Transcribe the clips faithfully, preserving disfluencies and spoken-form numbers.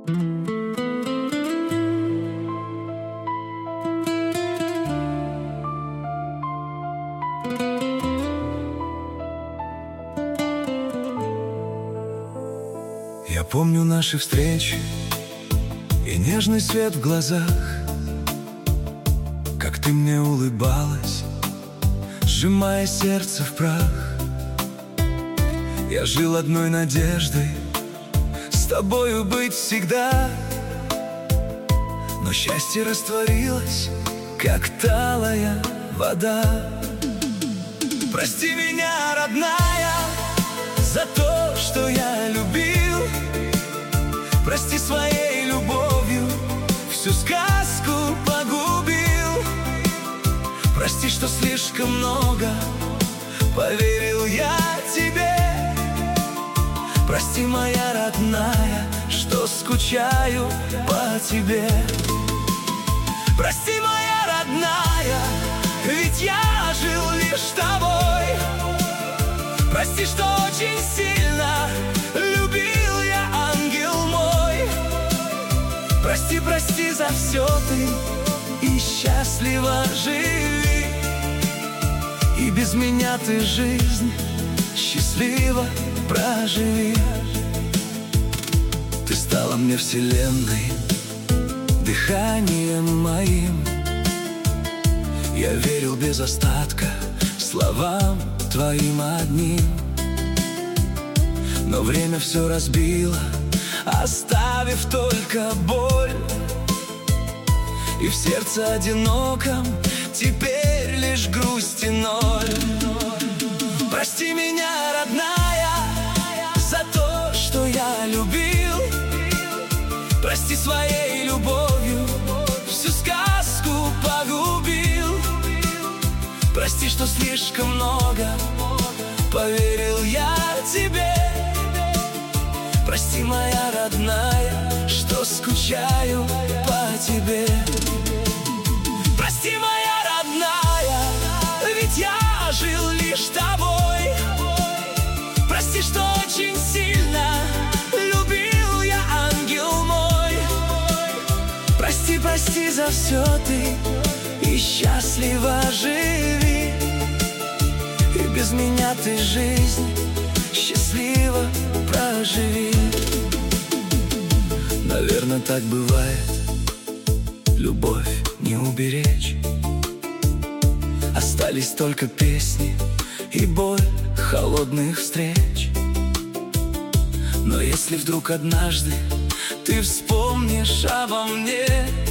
Я помню наши встречи и нежный свет в глазах, как ты мне улыбалась, сжимая сердце в прах. Я жил одной надеждой с тобою быть всегда, но счастье растворилось, как талая вода. Прости меня, родная, за то, что я любил. Прости, своей любовью всю сказку погубил. Прости, что слишком много поверил я тебе. Прости, моя родная, что скучаю по тебе. Прости, моя родная, ведь я жил лишь тобой. Прости, что очень сильно любил я, ангел мой. Прости, прости за все ты и счастливо живи. И без меня ты жизнь счастливо проживи. Ты стала мне вселенной, дыханием моим. Я верил без остатка словам твоим одним. Но время все разбило, оставив только боль. И в сердце одиноком теперь лишь грусть и ноль. Прости меня, родная, за то, что я любил. Прости, своей любовью всю сказку погубил. Прости, что слишком много поверил я тебе. Прости, моя родная, что скучаю по тебе. Прости, моя родная, ведь я жил лишь тобой. Прости, что очень сильно любил я, ангел мой. Прости, прости за все ты и счастливо живи. И без меня ты жизнь счастливо проживи. Наверное, так бывает, любовь не уберечь. Остались только песни и боль холодных встреч. Но если вдруг однажды ты вспомнишь обо мне,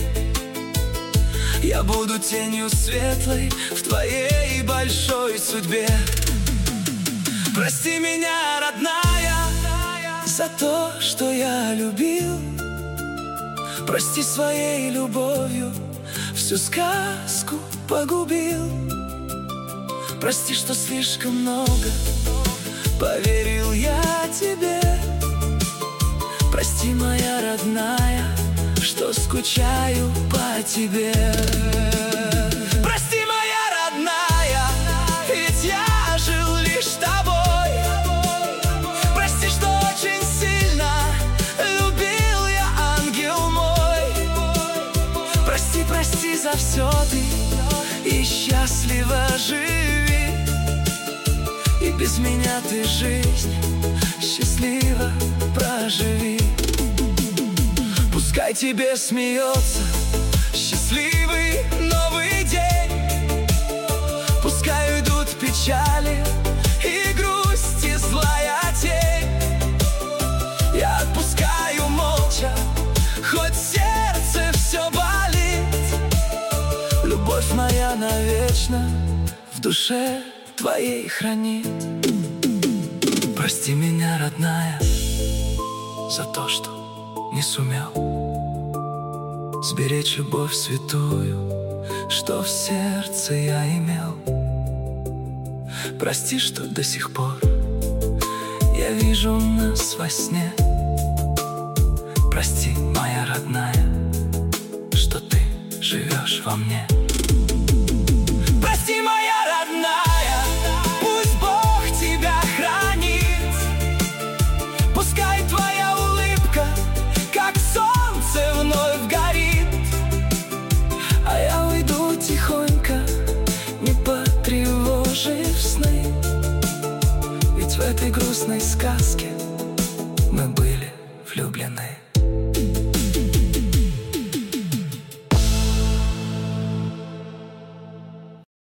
я буду тенью светлой в твоей большой судьбе. Прости меня, родная, за то, что я любил. Прости, своей любовью всю сказку погубил. Прости, что слишком много поверил я тебе. Прости, моя родная, что скучаю по тебе. Прости, моя родная, ведь я жил лишь тобой. Прости, что очень сильно любил я, ангел мой. Прости, прости за все ты и счастливо живи. И без меня ты жизнь счастливо проживи. Пускай тебе смеется счастливый новый день. Пускай уйдут печали и грусть, и злая тень. Я отпускаю молча, хоть сердце все болит. Любовь моя навечно в душе твоей хранит. Прости меня, родная, за то, что не сумел сберечь любовь святую, что в сердце я имел. Прости, что до сих пор я вижу нас во сне. Прости, моя родная, что ты живешь во мне. Прости, моя родная, пусть Бог тебя хранит. Пускай твоя улыбка, как солнце, Ведь в этой грустной сказке мы были влюблены.